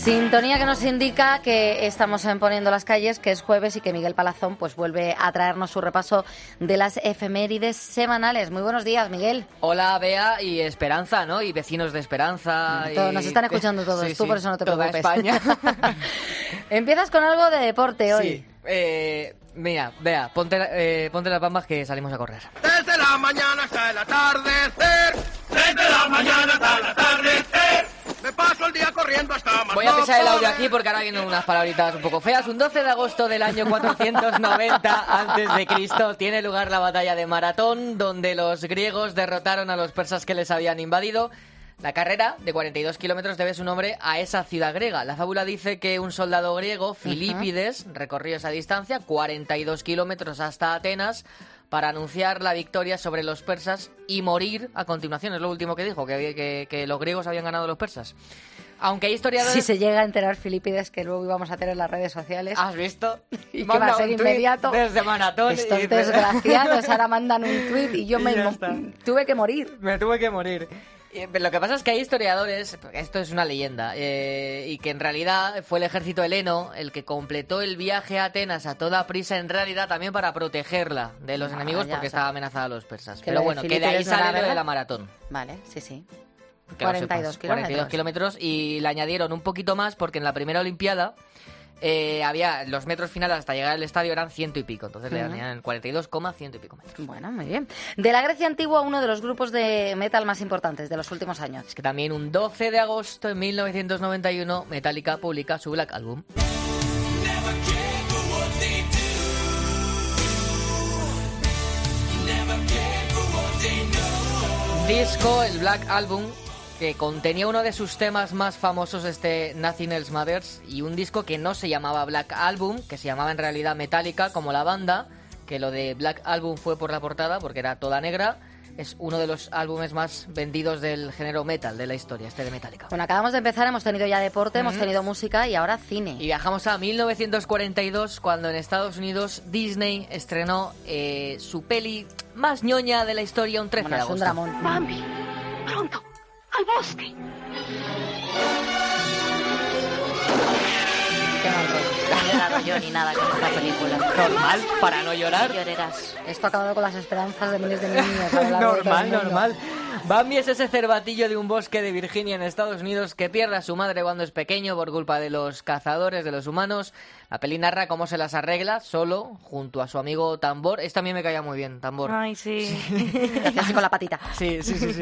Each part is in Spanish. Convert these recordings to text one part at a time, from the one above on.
Sintonía que nos indica que estamos en Poniendo las Calles, que es jueves y que Miguel Palazón pues vuelve a traernos su repaso de las efemérides semanales. Muy buenos días, Miguel. Hola, Bea y Esperanza, ¿no? Y vecinos de Esperanza. Nos están escuchando todos, tú por eso no te toda preocupes. España. Empiezas con algo de deporte hoy. Sí. Mira, Bea, ponte las bambas que salimos a correr. Desde la mañana hasta el atardecer. Desde la mañana hasta el atardecer. Me paso el día corriendo hasta más. Voy a pisar el audio aquí porque ahora vienen unas palabritas un poco feas. Un 12 de agosto del año 490 a.C. tiene lugar la batalla de Maratón, donde los griegos derrotaron a los persas que les habían invadido. La carrera, de 42 kilómetros, debe su nombre a esa ciudad griega. La fábula dice que un soldado griego, Filípides, recorrió esa distancia, 42 kilómetros hasta Atenas, para anunciar la victoria sobre los persas y morir a continuación. Es lo último que dijo, que los griegos habían ganado a los persas. Aunque hay historiadores... Si se llega a enterar Filipides, que luego íbamos a tener en las redes sociales... ¿Has visto? Y que va a ser inmediato. Desde Maratón. Estos desgraciados ahora mandan un tuit y yo tuve que morir. Me tuve que morir. Lo que pasa es que hay historiadores, esto es una leyenda, y que en realidad fue el ejército heleno el que completó el viaje a Atenas a toda prisa, en realidad también para protegerla de los enemigos, porque estaba amenazada a los persas. Pero bueno, que de ahí sale lo de la maratón. Vale, sí. 42 kilómetros y le añadieron un poquito más porque en la primera Olimpiada había los metros finales hasta llegar al estadio eran 100 y pico, entonces le añadían 42, 100 y pico metros. Bueno, muy bien. De la Grecia antigua, uno de los grupos de metal más importantes de los últimos años. Es que también un 12 de agosto de 1991 Metallica publica su Black Album. Disco, el Black Album, que contenía uno de sus temas más famosos, Nothing Else Matters, y un disco que no se llamaba Black Album, que se llamaba en realidad Metallica, como la banda, que lo de Black Album fue por la portada, porque era toda negra. Es uno de los álbumes más vendidos del género metal de la historia, de Metallica. Bueno, acabamos de empezar, hemos tenido ya deporte, hemos tenido música y ahora cine. Y viajamos a 1942, cuando en Estados Unidos Disney estrenó su peli más ñoña de la historia, un 13 de agosto. Es un dramón. Mami, pronto. ¡Al bosque! Qué mal rollo. No he llorado yo ni nada con esta película. Normal, para no llorar. Llorerás. Esto ha acabado con las esperanzas de miles de niños. A lo largo de todo el mundo. Normal. Bambi es ese cervatillo de un bosque de Virginia en Estados Unidos que pierde a su madre cuando es pequeño por culpa de los cazadores, de los humanos. La peli narra cómo se las arregla solo, junto a su amigo Tambor. Este también me caía muy bien, Tambor. Ay, sí. Así con la patita. Sí.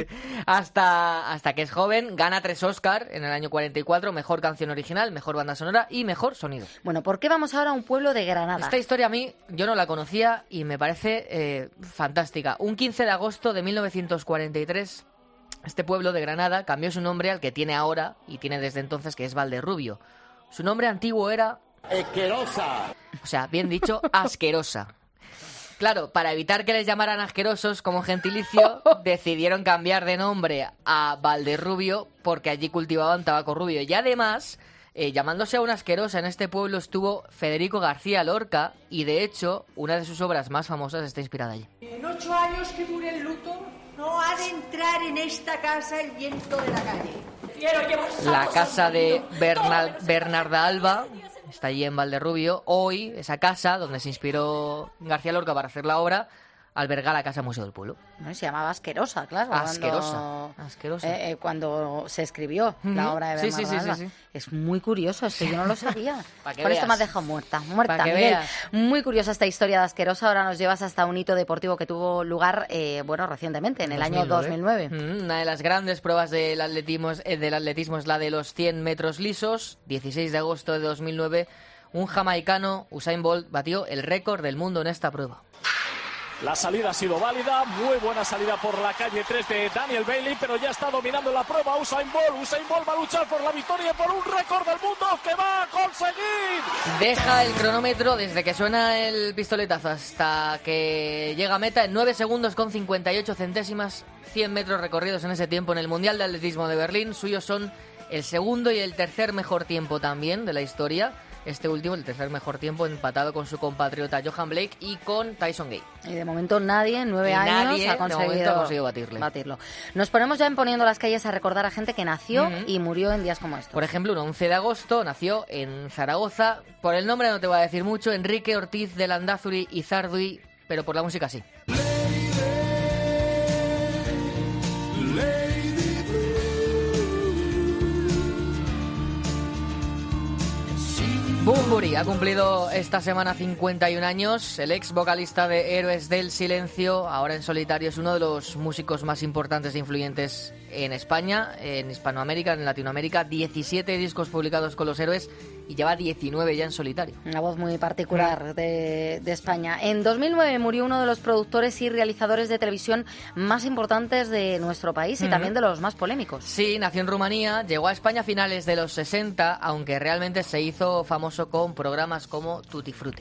Hasta que es joven, gana 3 Oscar en el año 44, mejor canción original, mejor banda sonora y mejor sonido. Bueno, ¿por qué vamos ahora a un pueblo de Granada? Esta historia a mí, yo no la conocía y me parece fantástica. Un 15 de agosto de 1943, este pueblo de Granada cambió su nombre al que tiene ahora y tiene desde entonces, que es Valderrubio. Su nombre antiguo era... Asquerosa. O sea, bien dicho, Asquerosa. Claro, para evitar que les llamaran asquerosos como gentilicio, decidieron cambiar de nombre a Valderrubio porque allí cultivaban tabaco rubio. Y además, llamándose a una asquerosa en este pueblo estuvo Federico García Lorca y de hecho, una de sus obras más famosas está inspirada allí. En 8 años que dure el luto, no ha de entrar en esta casa el viento de la calle. Quiero llevar La casa de Bernarda Alba está allí en Valderrubio. Hoy, esa casa donde se inspiró García Lorca para hacer la obra, alberga la Casa Museo del Pueblo. No, se llamaba Asquerosa, claro. Asquerosa. Cuando se escribió la obra de Bernarda Alba. Sí. Es muy curioso, esto yo no lo sabía. Por Esto me has dejado muerta, Pa' que Miguel. veas. Muy curiosa esta historia de Asquerosa. Ahora nos llevas hasta un hito deportivo que tuvo lugar, recientemente, en el año 2009. Una de las grandes pruebas del atletismo es la de los 100 metros lisos. 16 de agosto de 2009, un jamaicano, Usain Bolt, batió el récord del mundo en esta prueba. La salida ha sido válida, muy buena salida por la calle 3 de Daniel Bailey, pero ya está dominando la prueba Usain Bolt. Usain Bolt va a luchar por la victoria y por un récord del mundo que va a conseguir. Deja el cronómetro desde que suena el pistoletazo hasta que llega a meta en 9 segundos con 58 centésimas. 100 metros recorridos en ese tiempo en el Mundial de Atletismo de Berlín. Suyos son el segundo y el tercer mejor tiempo también de la historia. este último, el tercer mejor tiempo, empatado con su compatriota Johan Blake y con Tyson Gay. Y de momento nadie en 9 años ha conseguido batirlo. Nos ponemos ya en Poniendo las calles a recordar a gente que nació y murió en días como estos. Por ejemplo, un 11 de agosto nació en Zaragoza, por el nombre no te voy a decir mucho, Enrique Ortiz de Landázuri y Zarduy, pero por la música sí. Bunbury ha cumplido esta semana 51 años. El ex vocalista de Héroes del Silencio, ahora en solitario, es uno de los músicos más importantes e influyentes en España, en Hispanoamérica, en Latinoamérica. 17 discos publicados con los Héroes y lleva 19 ya en solitario. Una voz muy particular de España. En 2009 murió uno de los productores y realizadores de televisión más importantes de nuestro país y también de los más polémicos. Sí, nació en Rumanía, llegó a España a finales de los 60, aunque realmente se hizo famoso con programas como Tutti Frutti.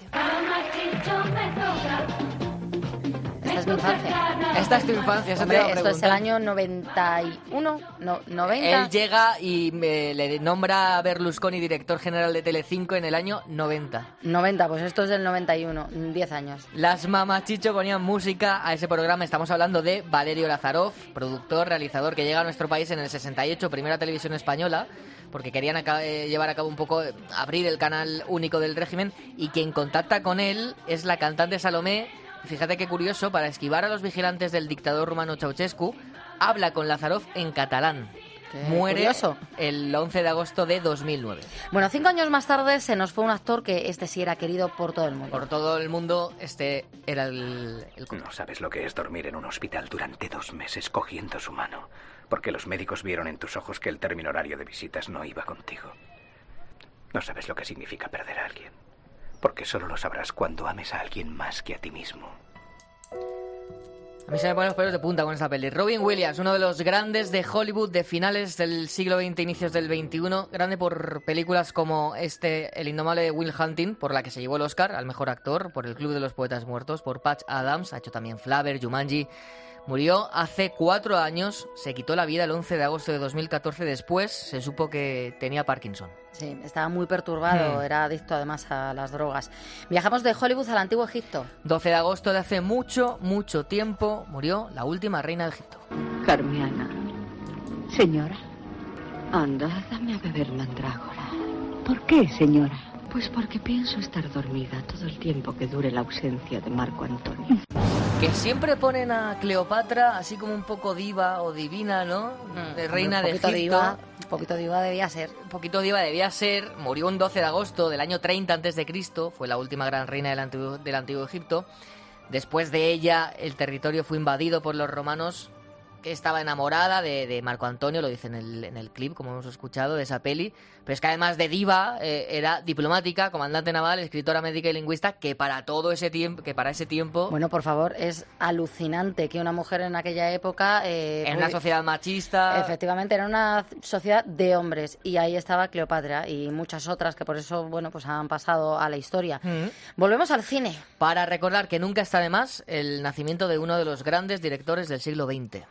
Esta es mi infancia. Esta es tu infancia, eso te iba a esto es el preguntar. año 91, no, 90. Él llega y le nombra a Berlusconi director general de Telecinco en el año 90. 90, pues esto es del 91, 10 años. Las Mamachicho ponían música a ese programa. Estamos hablando de Valerio Lazarov, productor, realizador, que llega a nuestro país en el 68, primera televisión española, porque querían llevar a cabo un poco, abrir el canal único del régimen, y quien contacta con él es la cantante Salomé. Fíjate qué curioso, para esquivar a los vigilantes del dictador rumano Ceausescu, habla con Lazarov en catalán. Muere curioso. El 11 de agosto de 2009. Bueno, 5 años más tarde se nos fue un actor que este sí era querido por todo el mundo. Por todo el mundo, este era el... No sabes lo que es dormir en un hospital durante 2 meses cogiendo su mano, porque los médicos vieron en tus ojos que el término horario de visitas no iba contigo. No sabes lo que significa perder a alguien, porque solo lo sabrás cuando ames a alguien más que a ti mismo. A mí se me ponen los pelos de punta con esta peli. Robin Williams, uno de los grandes de Hollywood de finales del siglo XX, inicios del XXI. Grande por películas como El indomable Will Hunting, por la que se llevó el Oscar al mejor actor, por El Club de los Poetas Muertos, por Patch Adams, ha hecho también Flavor, Jumanji. Murió hace 4 años, se quitó la vida el 11 de agosto de 2014. Después se supo que tenía Parkinson. Sí, estaba muy perturbado, era adicto además a las drogas. Viajamos de Hollywood al Antiguo Egipto. 12 de agosto de hace mucho, mucho tiempo, murió la última reina de Egipto. Carmiana. Señora. Anda, dame a beber mandrágora. ¿Por qué, señora? Pues porque pienso estar dormida todo el tiempo que dure la ausencia de Marco Antonio. Que siempre ponen a Cleopatra así como un poco diva o divina, ¿no? De reina de Egipto. Un poquito diva debía ser. Un poquito diva debía ser. Murió un 12 de agosto del año 30 a.C. Fue la última gran reina del Antiguo Egipto. Después de ella, el territorio fue invadido por los romanos, que estaba enamorada de Marco Antonio, lo dice en el clip, como hemos escuchado, de esa peli. Pero es que además de diva, era diplomática, comandante naval, escritora médica y lingüista, que para ese tiempo... Bueno, por favor, es alucinante que una mujer en aquella época... en una sociedad machista... Efectivamente, era una sociedad de hombres, y ahí estaba Cleopatra y muchas otras que por eso, bueno, pues han pasado a la historia. Volvemos al cine. Para recordar que nunca está de más el nacimiento de uno de los grandes directores del siglo XX.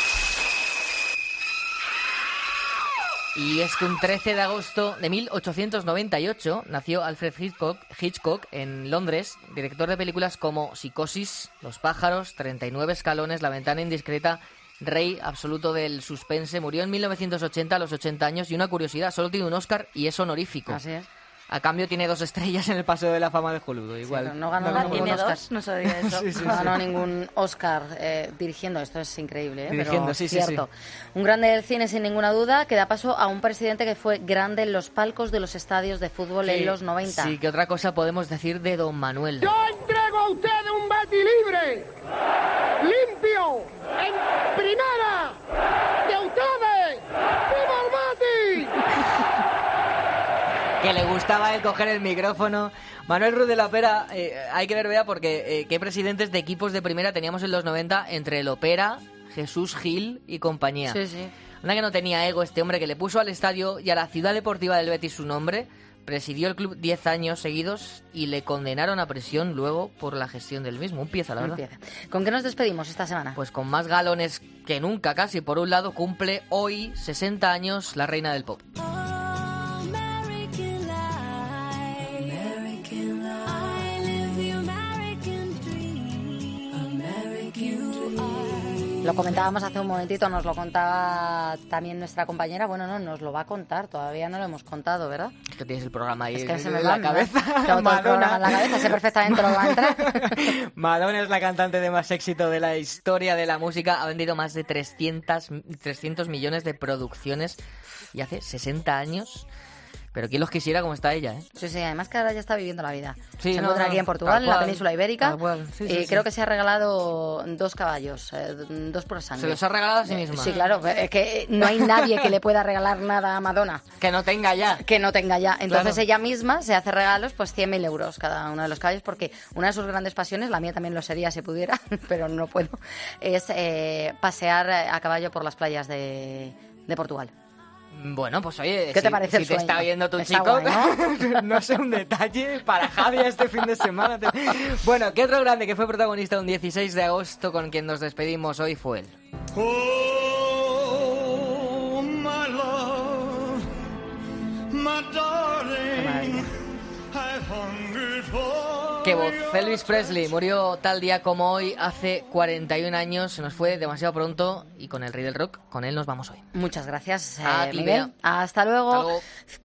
Y es que un 13 de agosto de 1898 nació Alfred Hitchcock en Londres, director de películas como Psicosis, Los pájaros, 39 escalones, La ventana indiscreta, rey absoluto del suspense. Murió en 1980 a los 80 años y una curiosidad, solo tiene un Oscar y es honorífico. Así es. A cambio tiene 2 estrellas en el Paseo de la Fama de Hollywood. Igual. Sí, no ganó ningún Oscar. No sabía eso. No ganó ningún Oscar dirigiendo. Esto es increíble, dirigiendo, pero sí, cierto. Sí. Un grande del cine sin ninguna duda, que da paso a un presidente que fue grande en los palcos de los estadios de fútbol en los 90. Sí, ¿qué otra cosa podemos decir de Don Manuel? Yo entrego a ustedes un Betis libre, limpio, en primera, de ustedes. ¡Viva el Betis! Que le gustaba el coger el micrófono. Manuel Ruiz de la Pera, hay que ver, vea, porque qué presidentes de equipos de primera teníamos en los 90 entre el Opera, Jesús Gil y compañía. Sí, sí. Una que no tenía ego este hombre, que le puso al estadio y a la ciudad deportiva del Betis su nombre, presidió el club 10 años seguidos y le condenaron a prisión luego por la gestión del mismo. Un pieza, la verdad. ¿Con qué nos despedimos esta semana? Pues con más galones que nunca casi. Por un lado, cumple hoy 60 años la reina del pop. Lo comentábamos hace un momentito, nos lo contaba también nuestra compañera. Bueno, no, nos lo va a contar, todavía no lo hemos contado, ¿verdad? Es que tienes el programa ahí es que se en me la va cabeza. Tengo todo el programa en la cabeza, sé perfectamente lo que va a entrar. Madonna es la cantante de más éxito de la historia de la música. Ha vendido más de 300 millones de producciones y hace 60 años. Pero quién los quisiera como está ella, ¿eh? Sí, sí, además que ahora ya está viviendo la vida. Sí, se encuentra aquí en Portugal, en la península ibérica. Sí, creo que se ha regalado 2 caballos, 2 por sangre. ¿Se los ha regalado a sí misma? Sí, claro, es que no hay nadie que le pueda regalar nada a Madonna. Que no tenga ya. Que no tenga ya. Entonces Claro. ella misma se hace regalos, pues 100.000 euros cada uno de los caballos, porque una de sus grandes pasiones, la mía también lo sería si pudiera, pero no puedo, es pasear a caballo por las playas de Portugal. Bueno, pues oye, ¿Qué te parece si el te sueño? está viendo tu Está chico, guay, ¿no? sé, un detalle para Javi este fin de semana. Bueno, ¿qué otro grande que fue protagonista un 16 de agosto con quien nos despedimos hoy fue él? Oh, my love, my darling, I hungered for Qué voz, Elvis Presley murió tal día como hoy, hace 41 años, se nos fue demasiado pronto y con el rey del rock, con él nos vamos hoy. Muchas gracias, A ti, Miguel. Bea. Hasta luego. Hasta luego.